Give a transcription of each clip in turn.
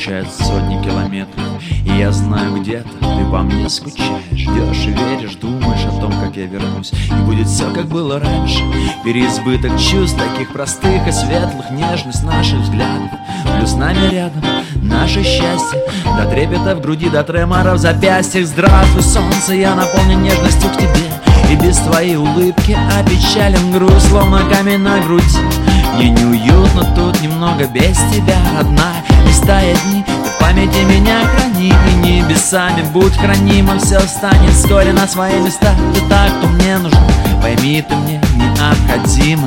случаются сотни километров, и я знаю, где-то ты по мне скучаешь. Ждешь и веришь, думаешь о том, как я вернусь, и будет все, как было раньше. Переизбыток чувств, таких простых и светлых, нежность наших взглядов, плюс с нами рядом наше счастье, до трепета в груди, до тремора в запястьях. Здравствуй, солнце, я наполнен нежностью к тебе, и без твоей улыбки опечален грудь, словно камень на груди. Мне неуютно тут немного без тебя, родная. Листая дни, ты в памяти меня храни, и небесами будь хранима. Все станет вскоре на свои места. Ты так, кто мне нужен, пойми, ты мне необходима.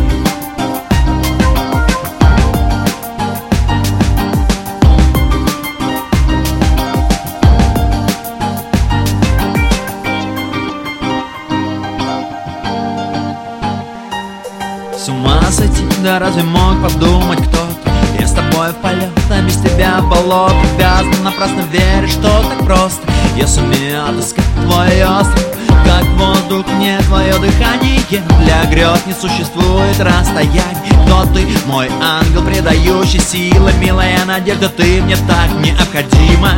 С ума сойти, да разве мог подумать кто-то? Я с тобой в полет, а без тебя в болото. Обязан, напрасно веришь, что так просто я сумею отыскать твой остров. Как воздух мне твое дыхание, для грез не существует расстояний. Кто ты, мой ангел, предающий силы, милая надежда, ты мне так необходима.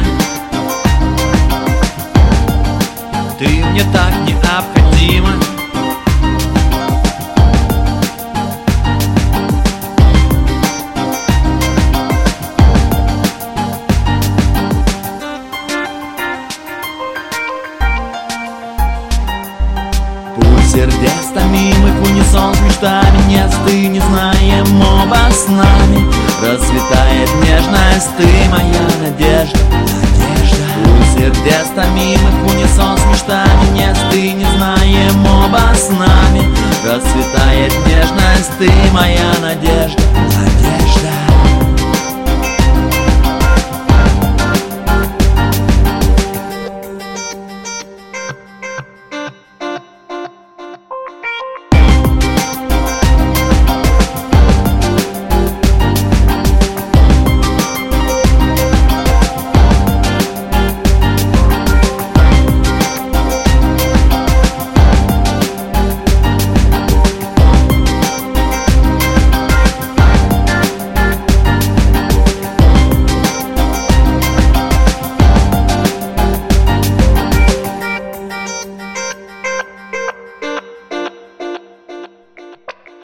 Ты мне так необходима. Сердец томимых в унисон с мечтами, нет, ты не знаем оба с нами. Расцветает нежность, ты моя надежда, надежда. У сердец томимых в унисон с мечтами, нет, ты не знаем оба с нами. Расцветает нежность, ты моя надежда, надежда.